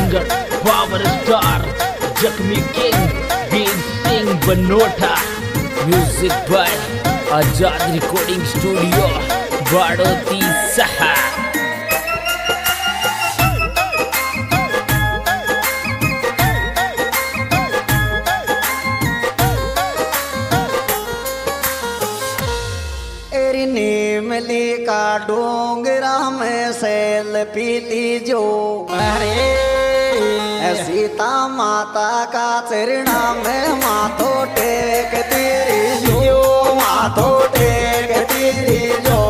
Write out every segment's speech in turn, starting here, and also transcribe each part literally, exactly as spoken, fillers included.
Singer power star जख्मी king Veer Singh Banota. Music by Azad recording studio Baroti सहा। नीमली का डोंगरा में सैल पीली जो अरे सीता माता का चरणा में माथो टेक तेरी जो माथो टेक तेरी जो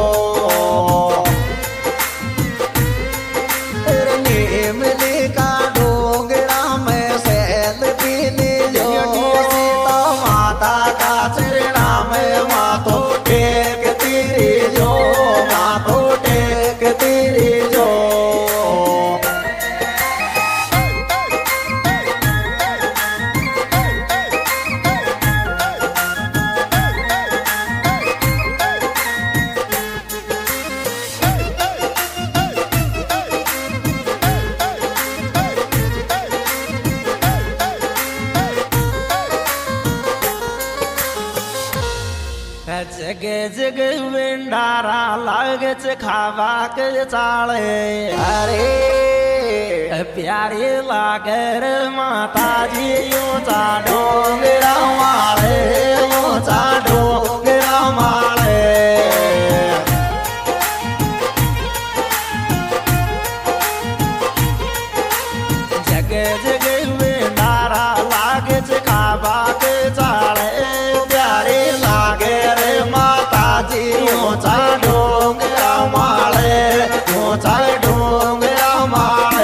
नीमली का डोंगरा में सैल पीली जो सीता माता का चरणा में माथो टेक तेरी जो माथो टेक तेरी जो जग जग भंडारा लागे खावा के चाले अरे प्यारे लागर माता जी ऊंचा डोंगरा माले ऊंचा डोंगरा माले जग जग भंडारा लागे खावा के चाले प्यारे लागे ऊंचा डोंगरा माले ऊंचा डोंगरा माले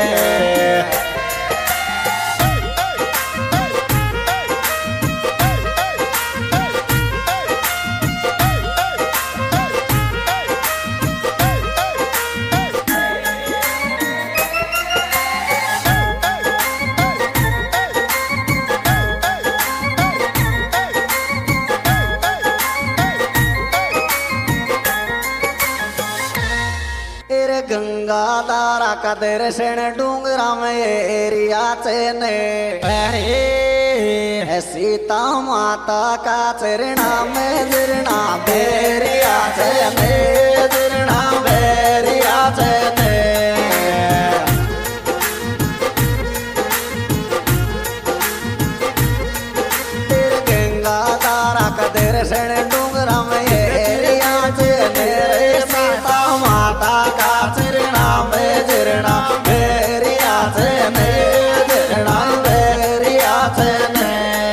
गंगा दारा का दर्शन डूंगरा में एरिया चने अरे सीता माता का चरणा में झरना बेरिया चने झरना बेरिया चने तेरे गंगा दारा का दर्शन डूंगरा में एरिया चने सीता माता का झरना बेरिया चने झरना बेरिया चने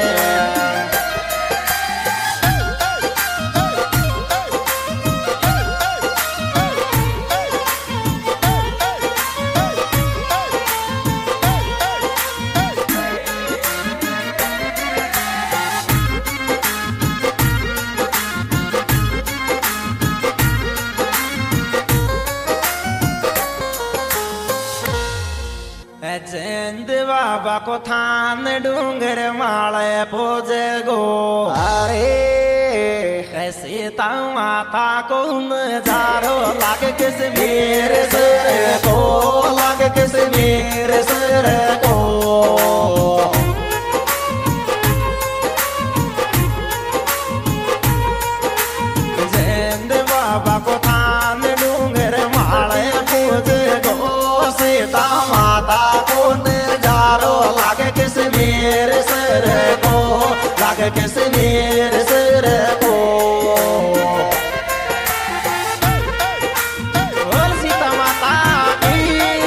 चंद बाबा को थान डूंगर माले पूजे गो अरे सीता माता को नजारो लाग कश्मीर सर को लाग कश्मीर सर को चंद बाबा को थान डूंगर माले पूजे गो सीता माता नजारो लागे कश्मीर सर को लागे कश्मीर सर को बोल सीता माता की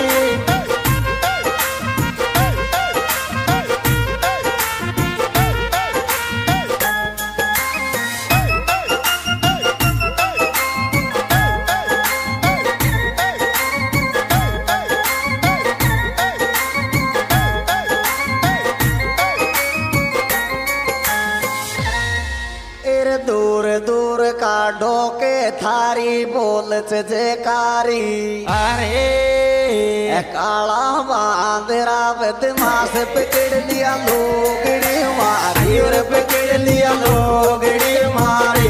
दूर दूर का ढोके थारी बोल जयकारी अरे काला बांदरा बदमाश पकड़ लिया लोगड़ी मारी और पकड़ लिया लोगड़ी मारी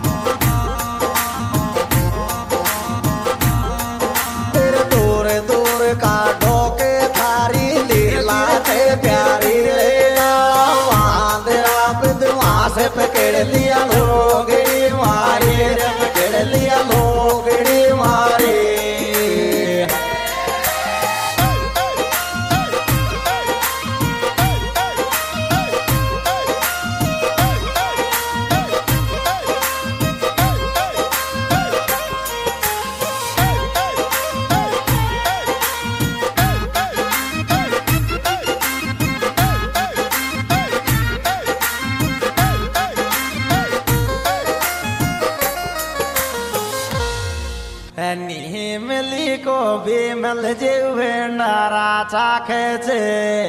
दूर दूर नी मिली को भी मिल जेवे नारा चाखे छे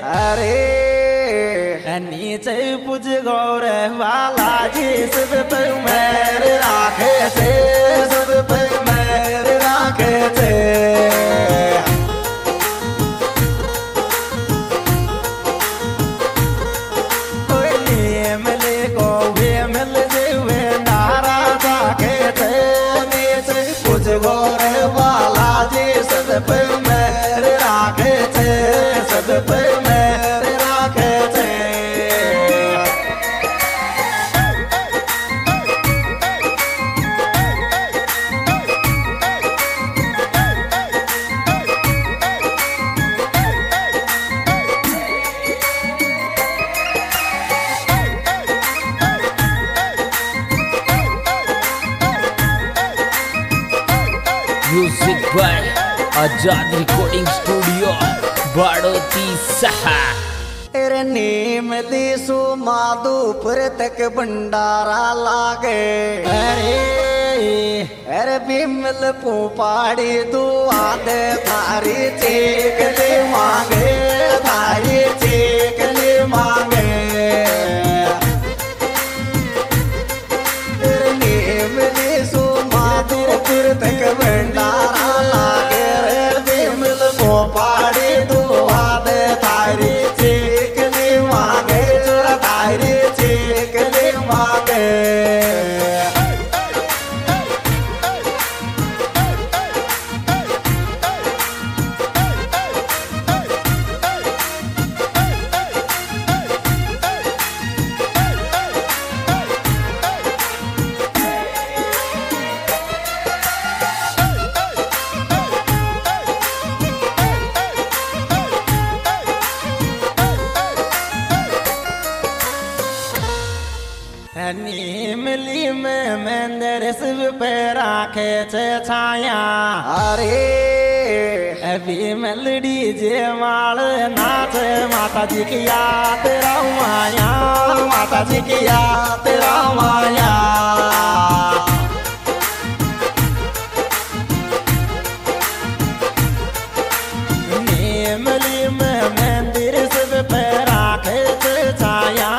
अरे नीचे पूज गौर वाला जी सब पे मेरे राखे छे सब पे मेरे राखे छे गोरे वाला जी सद पे मेरे राखे थे सद पे मेरे राखे थे music by Azad recording studio Baroti सहा तेरे नीम दिसु माधुपुर तक भंडारा लागे अरे अरे बिमल पुपाड़ी दुआ दे थारी चीकली मांगे थारी चीकली मांगे तेरे नीम दिसु माधुपुर तक भंडारा लागे रे बिमल पुपाड़ी दुआ दे थारी चीकली मांगे चोरा थारी चीकली मांगे नीमली में मंदिर शिव पे राखे छे छाया अरे अभी मेलडी जे माल नाच माता जी की याद रामाया माता जी की याद रामाया नीमली में मंदिर शिव पे राखे छे छाया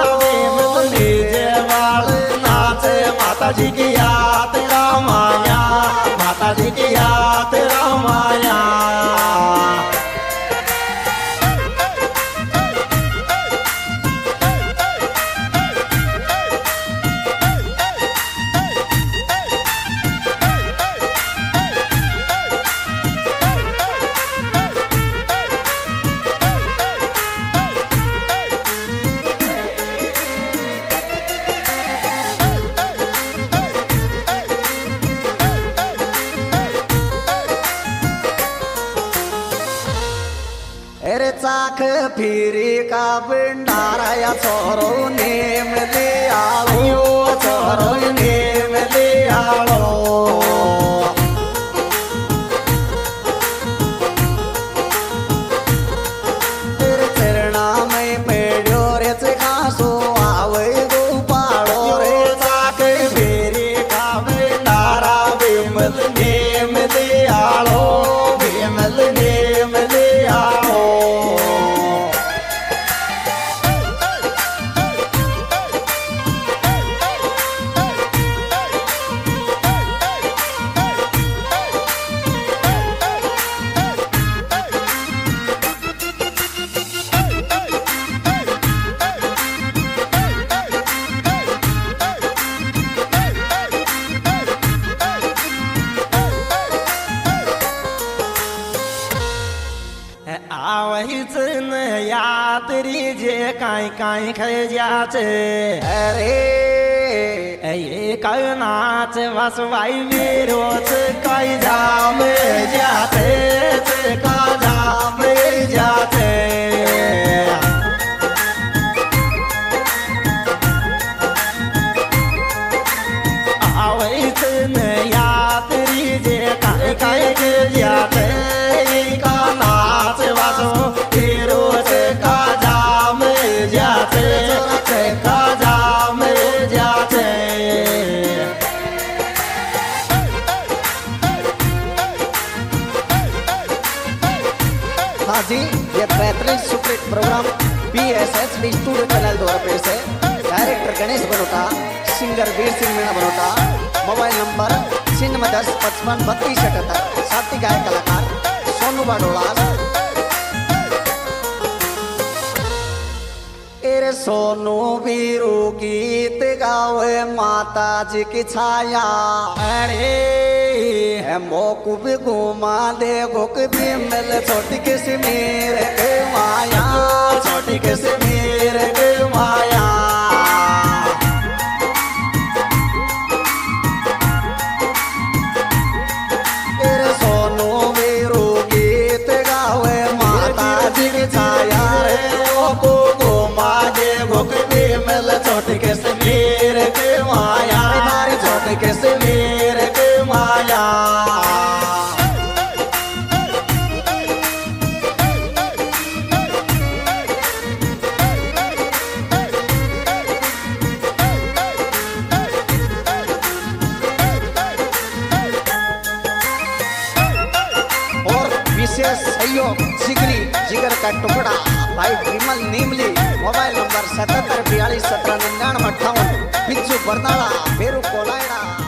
माता जी की याद रामाया माता जी की याद रामाया अरे चाख फिरी का भंडारा या छोरो नेम ले आओ छोरो नेम ले आओ तेरे चरणा में पेड़ो रे खासो आवे गोपालो रे चाख फिरी का भंडारा बिमल नेम ले आओ बिमल नेम ले आओ आवहिचन यात्री जे काई काई खे जाचे अरे ये काई नाच वसवाई विरोच काई जाम जाते का जाम जाते आवहिचन यात्री जे काई काई खे जाते का नाच वसो विरोच का जाम जाते का जाम जाते हाँ जी, ये बेहतरीन superhit program B S H D studio channel द्वारा पेश है। Director Ganesh Banota, singer Veer Singh Meena Banota. Mobile number छिन्नवे दस पचपन बत्तीस अठहत्तर। साथी गायक कलाकार सोनू बाडोला। एरे सोनू वीरू गीत गावे माता जी की छाया। अरे मोकू भी घुमा दे गोक भी मिल छोटी कश्मीर के माया, छोटी कश्मीर के माया। एरे सोनू वीरू गीत गावे माता जी की छाया। छोटे कश्मीर के माया, छोटे कश्मीर के माया। और विशेष सहयोग जिगरी जिगर का टुकड़ा भाई विमल नीमली। मोबाइल नंबर सतहत्तर बयालीस सत्रह निन्यानवे अट्ठावन। बिज्जू बरनाला, बेरू कोलायड़ा।